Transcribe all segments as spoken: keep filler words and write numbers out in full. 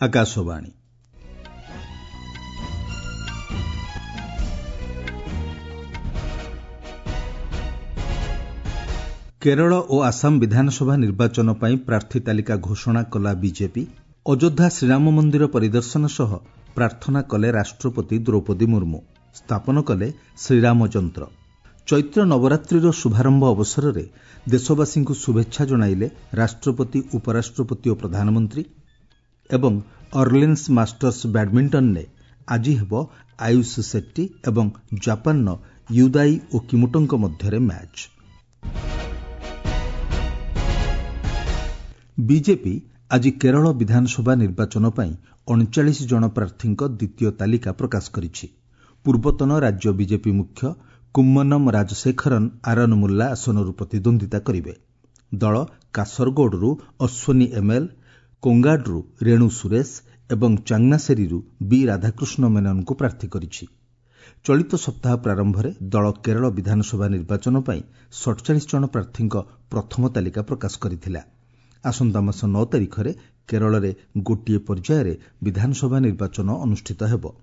आकाशवाणी। केरल और आसाम विधानसभा निर्वाचन पर प्रार्थी तालिका घोषणा कला बीजेपी। अयोध्या श्रीराम मंदिर परिदर्शन सह प्रार्थना कले राष्ट्रपति द्रौपदी मुर्मू। स्थापन कले श्रीराम यंत्र। चैत्र नवरात्रिर शुभारंभ अवसर में देशवासी को शुभेच्छा जणाइले राष्ट्रपति, उपराष्ट्रपति और प्रधानमंत्री। एवं ऑर्लिन्स मास्टर्स बैडमिंटन ने आज हेब आयुष सेट्टी एवं जापान युदाई ओकिमोटों मध्य मैच। बीजेपी आज केरल विधानसभा निर्वाचन पर उनचालीस जन प्रार्थी द्वितीय तालिका प्रकाश करिछि। पूर्वतन राज्य बीजेपी मुख्य कुम्मनम राजशेखरन आरनमुल्ला आसनरू प्रतिद्वंदिता करिवे। दल कासरगोडरू अश्वनी एमएल, कोंगाडरू रेणु सुरेश एवं चांगनासेरीरू बी राधाकृष्ण मेनन को प्रार्थी करिछि। चलित सप्ताह प्रारंभ में दल केरल विधानसभा निर्वाचन पर सड़चाश जन प्रार्थी प्रथम तालिका प्रकाश करथिला। आसंता मास नौ तारिख में केरल में गोटे पर्यायर विधानसभा निर्वाचन अनुष्ठित हेब।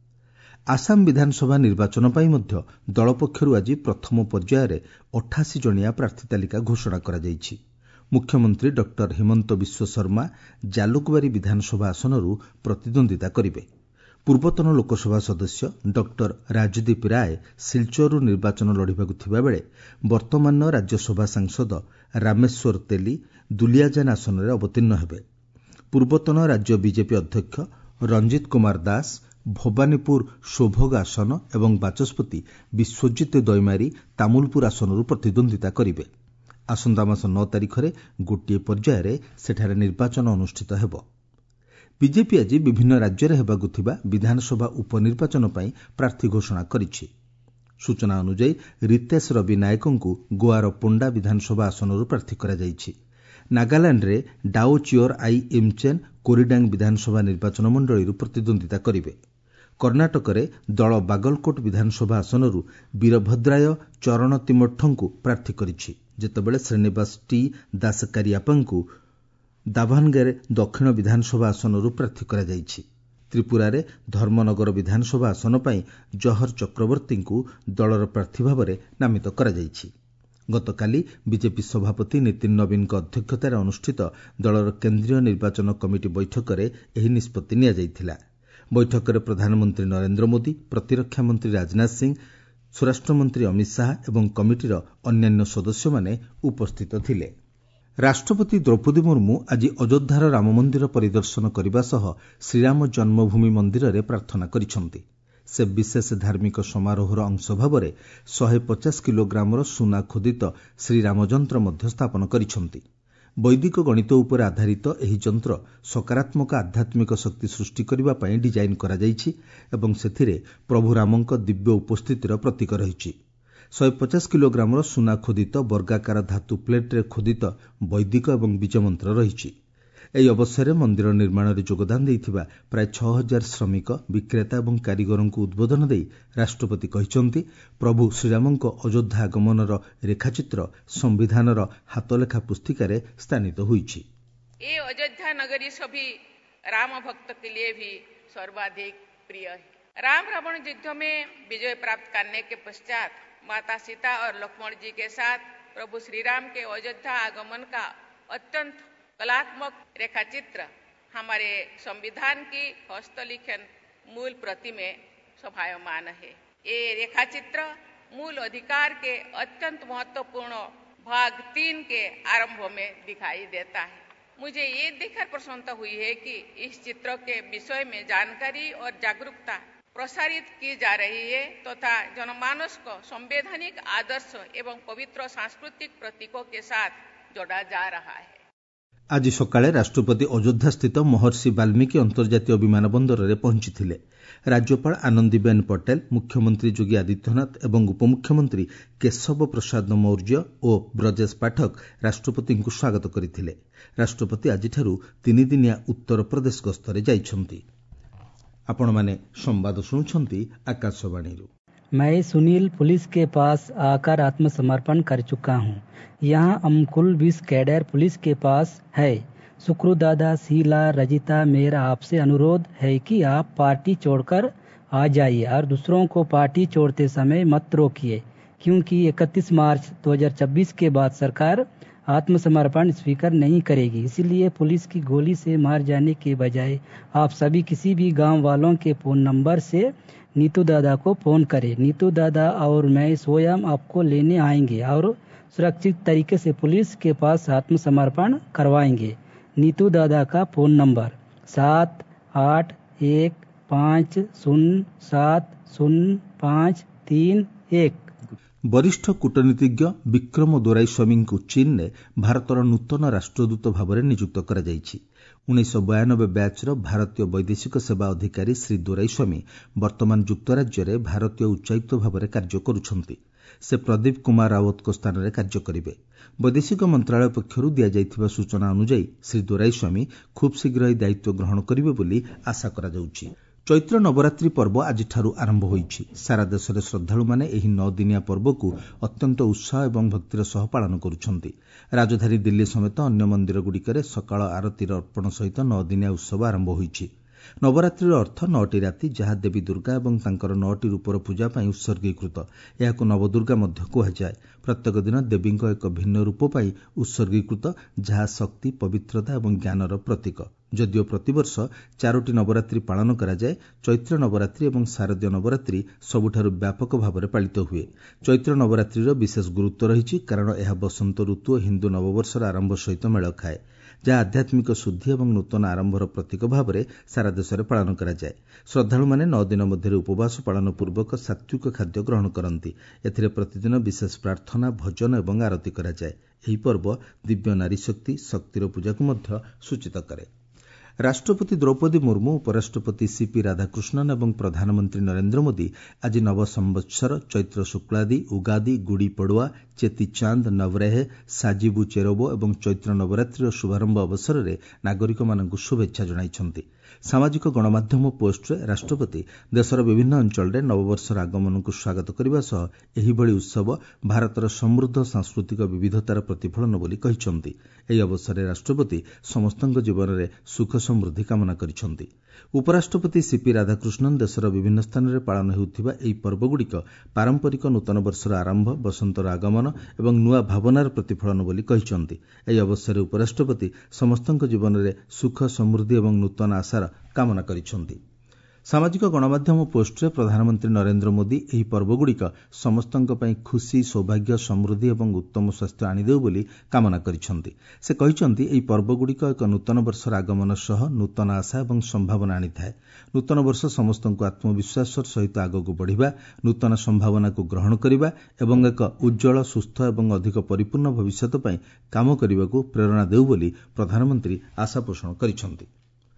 आसाम विधानसभा निर्वाचन पर मध्य दल पक्षर आज प्रथम पर्यायर अठासी जनिया प्रार्थी तालिका घोषणा करा जायछि। मुख्यमंत्री डॉक्टर हिमंत बिश्व शर्मा जालुकबारी विधानसभा आसनरू प्रतिद्वंदिता करिवे। पूर्वतन लोकसभा सदस्य डॉक्टर राजदीप राय सिलचररू निर्वाचन लड़िबाकु थिबा बेले वर्तमान राज्यसभा सांसद रामेश्वर तेली दुलियाजान आसन में अवतीर्ण हेबे। पूर्वतन राज्य बीजेपी अध्यक्ष रंजित कुमार दास भवानीपुर शोभग आसन एवं बाचस्पति विश्वजित दईमारी तामुलपुर आसनरू प्रतिद्वंदिता करिवे। आसंता मास नौ तारिख में गोटे पर्यायर सेठारे निर्वाचन अनुष्ठित हेब। बीजेपी आज विभिन्न राज्य में हेबाकु थिबा विधानसभा उपनिर्वाचन पर प्रार्थी घोषणा करिछि। सूचना अनुसार रितेश रवि नायकों को गोआर पोंडा विधानसभा आसनरू प्रार्थी करा जायछि। नागालैंड रे डाओ चियोर आई इमचेन कोरिडांग विधानसभा निर्वाचन मंडली प्रतिद्वंदिता करिवे। कर्णाटक रे दल बागलकोट विधानसभा आसनरू वीरभद्राय चरण तिमठ्ठों को प्रार्थी करिछि, जेतेबेले श्रीनिवास टी दासकारियापांकु दाभानगेरे दक्षिण विधानसभा आसनरू प्रार्थी करा जायछि। त्रिपुरा रे धर्मनगर विधानसभा आसन पर जहर चक्रवर्ती को दलर प्रार्थी भाव में नामित करा जायछि। गतकाली बीजेपी सभापति नितिन नवीन अध्यक्षतार अनुष्ठित दलर केन्द्रीय निर्वाचन कमिटी बैठक में यह निष्पत्ति निया जायथिला। बैठक में प्रधानमंत्री नरेंद्र मोदी, प्रतिरक्षा मंत्री राजनाथ सिंह, स्वराष्ट्र मंत्री अमित शाह एवं कमिटीर अन्यान्य सदस्य माने उपस्थित थिले। राष्ट्रपति द्रौपदी मुर्मू आज अयोध्यार राम मंदिर परिदर्शन करने सह श्रीराम जन्मभूमि मंदिर में प्रार्थना करिसेंति। से विशेष धार्मिक समारोहर अंश भाव में शहे पचास किलोग्रामर सुना खोदित श्रीराम यंत्र मध्य स्थापन करिसेंति। वैदिक गणित उपर आधारित एही यंत्र सकारात्मक आध्यात्मिक शक्ति सृष्टि करबा पई डिजाइन करा जायछि एवं सेथिरे प्रभु रामंक दिव्य उपस्थितिर प्रतीक रहिछि। शहे पचास किलोग्रामर सुना खोदित वर्गाकार धातु प्लेट्रे खोदित वैदिक एवं बीज मंत्र रहिछि। ଏହି ଅବସରରେ ମନ୍ଦିର ନିର୍ମାଣରେ ଯୋଗଦାନ ଦେଇଥିବା ପ୍ରାୟ ଛଅ ହଜାର ଶ୍ରମିକ, ବିକ୍ରେତା ଏବଂ କାରିଗରଙ୍କୁ ଉଦ୍ବୋଧନ ଦେଇ ରାଷ୍ଟ୍ରପତି କହିଛନ୍ତି, ପ୍ରଭୁ ଶ୍ରୀରାମଙ୍କ ଅଯୋଧ୍ୟା ଆଗମନର ରେଖାଚିତ୍ର ସମ୍ବିଧାନର ହାତଲେଖା ପୁସ୍ତିକାରେ ସ୍ଥାନିତ ହୋଇଛି। ये अयोध्या नगरी सभी राम भक्त के लिए भी सर्वाधिक प्रिय है। राम रावण युद्ध में विजय प्राप्त करने के पश्चात माता सीता और लक्ष्मण जी के साथ प्रभु श्रीराम के अयोध्या आगमन का अत्यंत कलात्मक रेखाचित्र हमारे संविधान की हस्तलिखन मूल प्रति में शोभायमान है। ये रेखाचित्र मूल अधिकार के अत्यंत महत्वपूर्ण भाग तीन के आरंभ में दिखाई देता है। मुझे ये देखकर प्रसन्नता हुई है कि इस चित्र के विषय में जानकारी और जागरूकता प्रसारित की जा रही है तथा तो जनमानस को संवैधानिक आदर्श एवं पवित्र सांस्कृतिक प्रतीकों के साथ जोड़ा जा रहा है। आज सकाळे राष्ट्रपति अयोध्या स्थित महर्षि वाल्मीकि अंतर्जातीय विमान बंदर में पहुंचीथिले। राज्यपाल आनंदीबेन पटेल, मुख्यमंत्री योगी आदित्यनाथ एवं उपमुख्यमंत्री केशव प्रसाद मौर्य और ब्रजेश पाठक राष्ट्रपति को स्वागत करथिले। राष्ट्रपति आजिठारु तीन दिनिया उत्तर प्रदेश गस्तरे जाइछन्ति। आपण माने संवाद सुनुछन्ति आकाशवाणी। मैं सुनील पुलिस के पास आकर आत्मसमर्पण कर चुका हूं। यहाँ हम कुल बीस कैडर पुलिस के पास है। सुक्रू दादा, शीला, रजिता, मेरा आपसे अनुरोध है कि आप पार्टी छोड़कर आ जाइए और दूसरों को पार्टी छोड़ते समय मत रोकिए, क्योंकि इकतीस मार्च दो हज़ार चौबीस के बाद सरकार आत्मसमर्पण स्वीकार नहीं करेगी। इसलिए पुलिस की गोली से मार जाने के बजाय आप सभी किसी भी गांव वालों के फोन नंबर से नीतू दादा को फोन करें। नीतू दादा और मैं स्वयं आपको लेने आएंगे और सुरक्षित तरीके से पुलिस के पास आत्मसमर्पण करवाएंगे। नीतू दादा का फोन नंबर सात आठ एक पाँच शून्य सात शून्य पाँच तीन एक। वरिष्ठ कूटनीतिज्ञ विक्रम दोराईस्वामी चीन भारतर नूतन राष्ट्रदूत भाव नियुक्त कराଯାଇଛି। उन्नीस बयानबे ब्याचर भारतीय वैदेशिक सेवा अधिकारी श्री दोराईस्वामी वर्तमान युक्तराज्य भारतीय उच्चायुक्त भाव कार्य करुछंती। से प्रदीप कुमार रावत स्थान में कार्य करेंगे। वैदेशिक मंत्रालय पक्षर दिया सूचना अनुଯାयी श्री दोराईस्वामी खूब शीघ्र यह दायित्व ग्रहण करेंगे बोली आशा करा जाउछि। चैत्र नवरात्रि पर्व आजिठारू आरंभ होइछि। सारा देश में श्रद्धालु माने एही नौ दिनिया पर्व को अत्यंत उत्साह एवं भक्तिर सह पालन करुछंती। राजधानी दिल्ली समेत अन्य मंदिर गुड़िकरे सकाळ आरतीर अर्पण सहित नौ दिनिया उत्सव आरंभ होइछि। नवरात्रिर अर्थ नौटी राति, जहाँ देवी दुर्गा एवं तांकर नौटी रूपर पूजा पाई उत्सर्गीकृत। एहाकु नवदुर्गा मध्य कुहाଯାଏ। प्रत्येक दिन देवींक एक भिन्न रूप पाई उत्सर्गीकृत, जहाँ शक्ति, पवित्रता एवं ज्ञानर प्रतीक। जदिओ प्रतिवर्ष चारोटी नवरात्रि पालन कराଯାए, चैत्र नवरात्रि एवं शारदीय नवरात्रि सबुठारु व्यापक भाव पालित हुए। चैत्र नवरात्रिर विशेष गुरुत्व रही, कारण यह बसंत ऋतु और हिंदू नववर्षर आरंभ सहित मेल खाए, जहाँ आध्यात्मिक शुद्धि एवं नूतन आरंभर प्रतीक भाव में सारा देश में पालन कराଯାए। श्रद्धालु माने नौ दिन मध्य उपवास पालन पूर्वक सात्विक खाद्य ग्रहण करती। एथिरे प्रतिदिन विशेष प्रार्थना, भजन एवं आरती कराଯାए। ଏହି पर्व दिव्य नारी शक्ति, शक्तिर पूजा को मध्य सूचित करे। राष्ट्रपति द्रौपदी मुर्मू, उपराष्ट्रपति सीपी राधाकृष्णन एवं प्रधानमंत्री नरेंद्र मोदी आज नव संवत्सर चैत्र शुक्लादि, उगादि, गुड़ी पड़ुआ, चेती चांद, नवरेह, साजिबू चेरोबो एवं चैत्र नवरात्रिर शुभारंभ अवसर में नागरिक मानक शुभेच्छा जणाइछंती। सामाजिक गणमाध्यम पोस्टरे राष्ट्रपति देशर विभिन्न अंचल में नववर्षर आगमन को स्वागत करने सह एहिभଳି उत्सव भारतर समृद्ध सांस्कृतिक विविधतार प्रतिफलन बोली कहिछंती। एही अवसर में राष्ट्रपति समस्तଙ୍କ जीवन में सुख समृद्धि कामना करिछंती। उपराष्ट्रपति सीपी राधाकृष्णन देशर विभिन्न स्थान में पालन हेउथिबा एही पर्वगुड़िक पारंपरिक नूतन वर्षर आरंभ, बसंतर आगमन एवं नुआ भावनार प्रतिफलन बोली कहिछंती। एही अवसर में उपराष्ट्रपति समस्तଙ୍କ जीवन में सुख समृद्धि एवं नूतन आशार कामना करिछंती। सामाजिक गणमाध्यम पोस्टरे प्रधानमंत्री नरेंद्र मोदी एही पर्वगुड़िक समस्तଙ୍କ ପାଇଁ खुशी, सौभाग्य, समृद्धि एवं उत्तम स्वास्थ्य आनिदेउ बोली कामना करिछंती। से कहिछंती एही पर्वगुड़िक एक नूतन वर्षर आगमन सह नूतन आशा एवं संभावना आनिथाए। नूतन वर्ष समस्तଙ୍କୁ आत्मविश्वास सहित आगକୁ बढ़िबा, नूतन संभावना को ग्रहण करिबा एवं एक उज्जवल, सुस्थ एवं अधिक परिपूर्ण भविष्यत ପାଇଁ काम କରିବାକୁ प्रेरणा देउ बोली प्रधानमंत्री आशा पोषण करिछंती।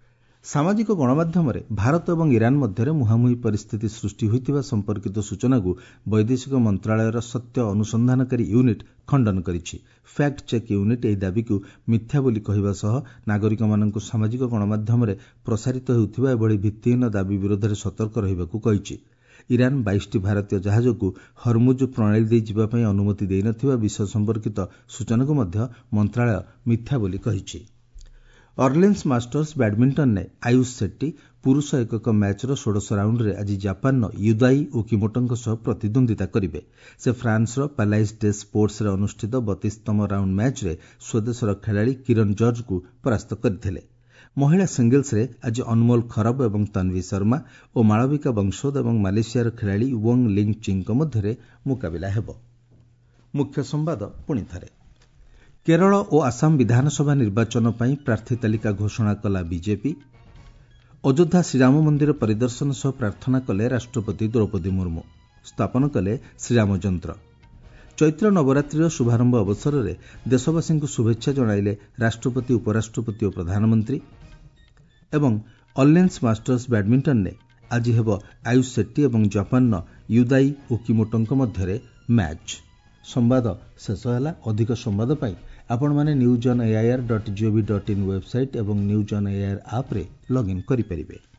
सामाजिक गणमाध्यम भारत और ईरान मध्य मुहांमुही परिस्थिति सृष्टि होइतिबा संपर्कित सूचना को वैदेशिक मंत्रालयर सत्य अनुसंधानकारी यूनिट खंडन करिछि। फैक्ट चेक यूनिट एही दाबी को मिथ्या बोली कहवा सह नागरिक माननकु सामाजिक गणमाध्यम प्रसारित हेउथिबा एभଳି भित्तिहीन दाबी विरोध में सतर्क रहिबाकु कहिछि। ईरान बाईस टी भारतीय जहाज को हरमुज प्रणाली दे जिबा पई अनुमति देइ नथिबा विषय संपर्कित सूचना को मध्य मंत्रालय मिथ्या बोली कहिछि। अर्लिन्स मास्टर्स बैडमिंटन ने आयुष शेट्टी पुरुष एकक मैचर षोडश राउंड में आज जापान युदाई ओकिमोटों सह प्रतिद्वंदिता करेंगे। से फ्रांसर पैलाइस डे स्पोर्ट्स रे अनुष्ठित बत्तीसतम राउंड मैच रे स्वदेशर खेलाड़ी किरण जॉर्ज को परास्त करथिले। महिला सिंगल्स रे आज अनमोल खरब एवं तन्वी शर्मा और मालविका बंशोद एवं मालेशियार खेलाड़ी वोंग लिंग चिंग मध्य मुकाबिला हेबो। मुख्य संवाद पुणी थरे। केरल और आसाम विधानसभा निर्वाचन पर प्रार्थी तालिका घोषणा कला बीजेपी। अयोध्या श्रीराम मंदिर परिदर्शन सह प्रार्थना कले राष्ट्रपति द्रौपदी मुर्मू। स्थापन कले श्रीराम यंत्र। चैत्र नवरात्रिर शुभारंभ अवसर में देशवासी को शुभेच्छा जणाइले राष्ट्रपति, उपराष्ट्रपति और प्रधानमंत्री। एवं अर्लिन्स मास्टर्स बैडमिंटन ने आज हेब आयुष शेट्टी और जापान युदाई ओकिमोटों मध्य मैच। संवाद शेष है। अधिक संवाद पाई आपण माने news on AIR dot gov dot in website एवं न्यूज ऑन एआईआर ऐप रे लॉगिन करि परिबे।